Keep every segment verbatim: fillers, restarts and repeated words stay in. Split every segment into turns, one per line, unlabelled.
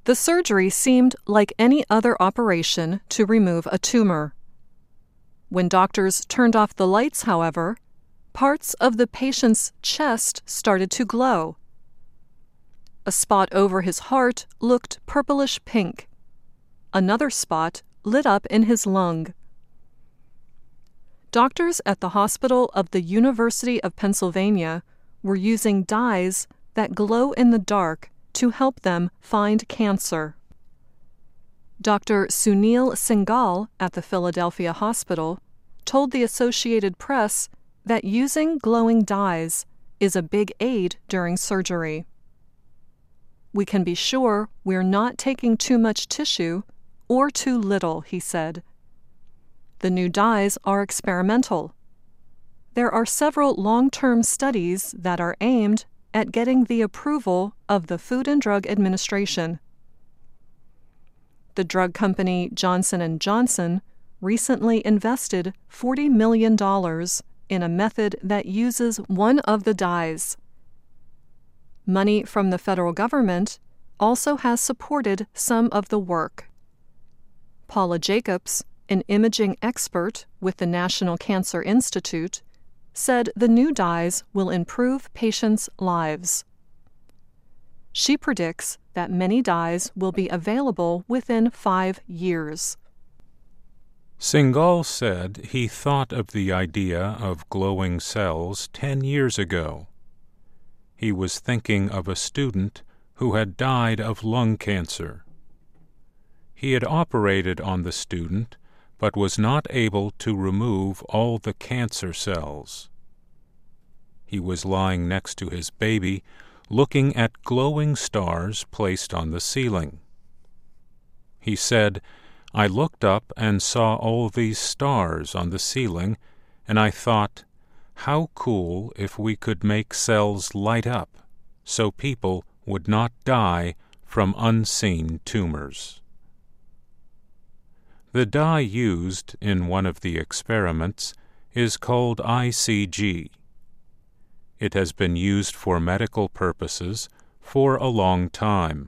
The surgery seemed like any other operation to remove a tumor. When doctors turned off the lights, however, parts of the patient's chest started to glow. A spot over his heart looked purplish pink. Another spot lit up in his lung. Doctors at the Hospital of the University of Pennsylvania were using dyes that glow in the dark to help them find cancer. Doctor Sunil Singhal at the Philadelphia Hospital told the Associated Press that using glowing dyes is a big aid during surgery. "We can be sure we're not taking too much tissue or too little," he said. The new dyes are experimental. There are several long-term studies that are aimed at getting the approval of the Food and Drug Administration. The drug company Johnson and Johnson recently invested forty million dollars in a method that uses one of the dyes. Money from the federal government also has supported some of the work. Paula Jacobs, an imaging expert with the National Cancer Institute, said the new dyes will improve patients' lives. She predicts that many dyes will be available within five years.
Singhal said he thought of the idea of glowing cells ten years ago. He was thinking of a student who had died of lung cancer. He had operated on the student, but was not able to remove all the cancer cells. He was lying next to his baby, looking at glowing stars placed on the ceiling. He said, "I looked up and saw all these stars on the ceiling, and I thought, how cool if we could make cells light up so people would not die from unseen tumors." The dye used in one of the experiments is called I C G. It has been used for medical purposes for a long time.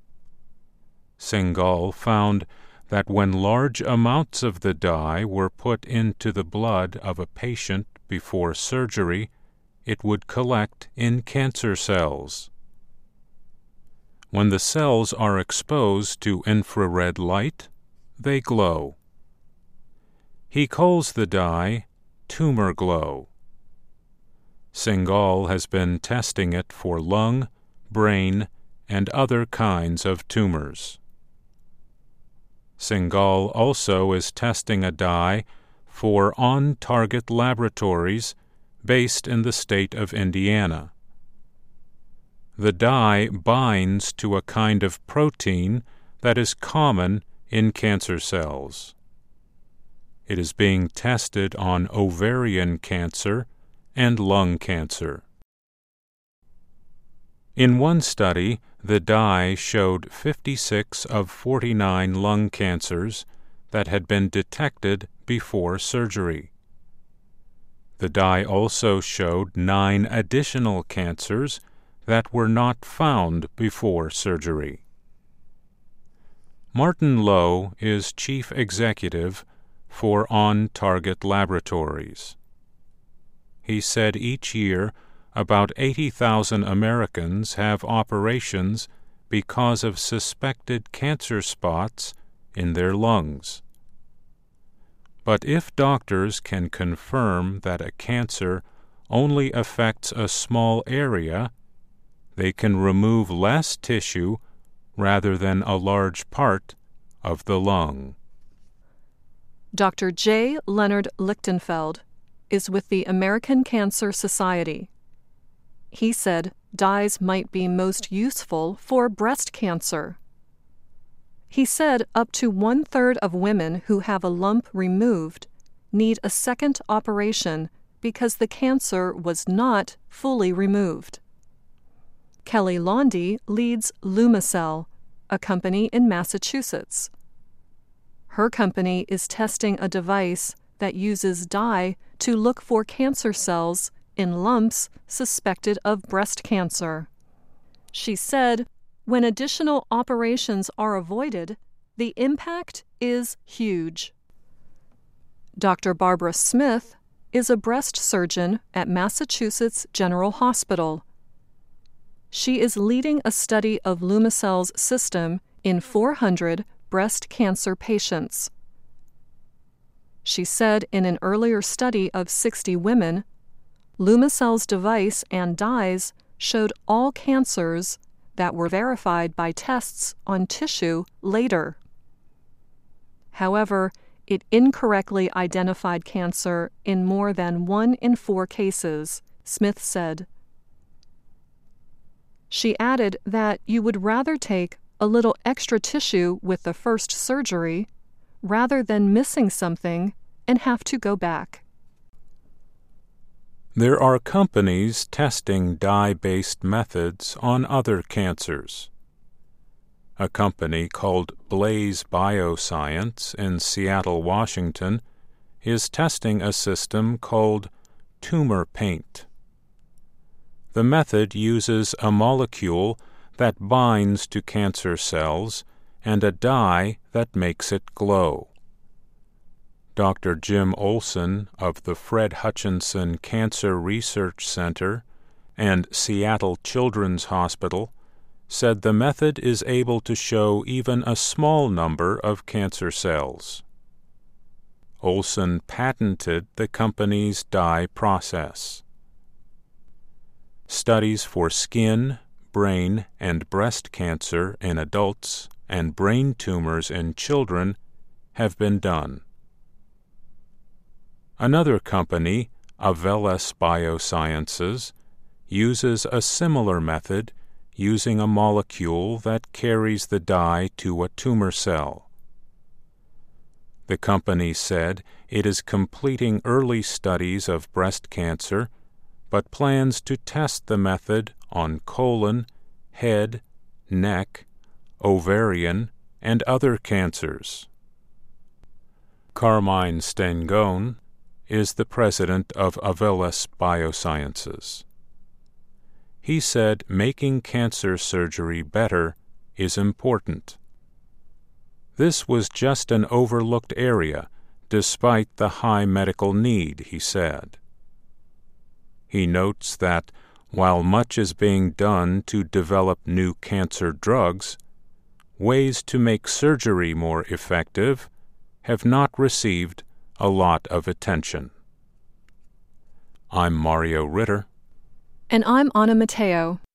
Singhal found that when large amounts of the dye were put into the blood of a patient before surgery, it would collect in cancer cells. When the cells are exposed to infrared light, they glow. He calls the dye tumor glow. Singhal has been testing it for lung, brain, and other kinds of tumors. Singhal also is testing a dye for On-Target Laboratories based in the state of Indiana. The dye binds to a kind of protein that is common in cancer cells. It is being tested on ovarian cancer and lung cancer. In one study, the dye showed fifty-six of forty-nine lung cancers that had been detected before surgery. The dye also showed nine additional cancers that were not found before surgery. Martin Lowe is chief executive for On-Target Laboratories. He said each year about eighty thousand Americans have operations because of suspected cancer spots in their lungs. But if doctors can confirm that a cancer only affects a small area, they can remove less tissue rather than a large part of the lung.
Doctor J. Leonard Lichtenfeld is with the American Cancer Society. He said dyes might be most useful for breast cancer. He said up to one-third of women who have a lump removed need a second operation because the cancer was not fully removed. Kelly Laundy leads Lumicell, a company in Massachusetts. Her company is testing a device that uses dye to look for cancer cells in lumps suspected of breast cancer. She said, when additional operations are avoided, the impact is huge. Doctor Barbara Smith is a breast surgeon at Massachusetts General Hospital. She is leading a study of Lumicel's system in four hundred breast cancer patients. She said in an earlier study of sixty women, Lumicel's device and dyes showed all cancers that were verified by tests on tissue later. However, it incorrectly identified cancer in more than one in four cases, Smith said. She added that you would rather take a little extra tissue with the first surgery rather than missing something and have to go back.
There are companies testing dye-based methods on other cancers. A company called Blaze Bioscience in Seattle, Washington, is testing a system called Tumor Paint. The method uses a molecule that binds to cancer cells and a dye that makes it glow. Doctor Jim Olson of the Fred Hutchinson Cancer Research Center and Seattle Children's Hospital said the method is able to show even a small number of cancer cells. Olson patented the company's dye process. Studies for skin, brain, and breast cancer in adults and brain tumors in children have been done. Another company, Avelis Biosciences, uses a similar method using a molecule that carries the dye to a tumor cell. The company said it is completing early studies of breast cancer, but plans to test the method on colon, head, neck, ovarian, and other cancers. Carmine Stengone is the president of Avelis Biosciences. He said making cancer surgery better is important. This was just an overlooked area, despite the high medical need, he said. He notes that while much is being done to develop new cancer drugs, ways to make surgery more effective have not received a lot of attention. I'm Mario Ritter.
And I'm Anna Matteo.